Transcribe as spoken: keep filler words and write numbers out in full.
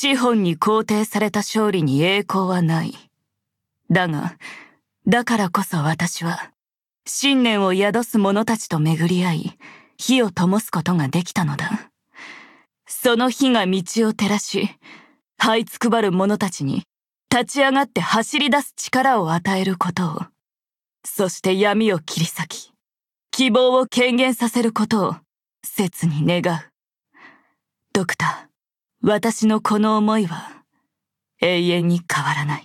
資本に肯定された勝利に栄光はない。だが、だからこそ私は、信念を宿す者たちと巡り合い、火を灯すことができたのだ。その火が道を照らし、這いつくばる者たちに立ち上がって走り出す力を与えることを、そして闇を切り裂き、希望を顕現させることを切に願う。ドクター、私のこの思いは永遠に変わらない。